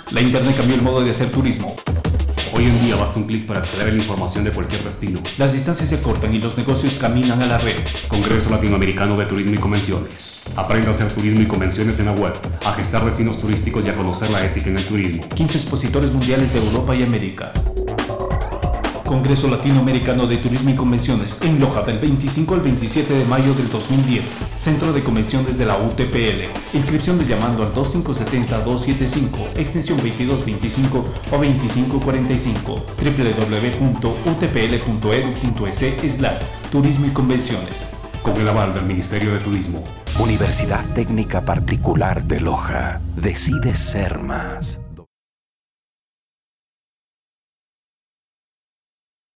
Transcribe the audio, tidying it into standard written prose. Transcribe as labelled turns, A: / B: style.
A: La internet cambió el modo de hacer turismo.
B: Hoy en día basta un clic para acceder a la información de cualquier destino.
A: Las distancias se cortan y los negocios caminan a la red.
B: Congreso Latinoamericano de Turismo y Convenciones. Aprenda a hacer turismo y convenciones en la web, a gestar destinos turísticos y a conocer la ética en el turismo.
A: 15 expositores mundiales de Europa y América. Congreso Latinoamericano de Turismo y Convenciones en Loja del 25 al 27 de mayo del 2010. Centro de Convenciones de la UTPL. Inscripciones llamando al 2570-275, extensión 2225 o 2545. www.utpl.edu.es/turismo y convenciones.
B: Con el aval del Ministerio de Turismo.
C: Universidad Técnica Particular de Loja. Decide ser más.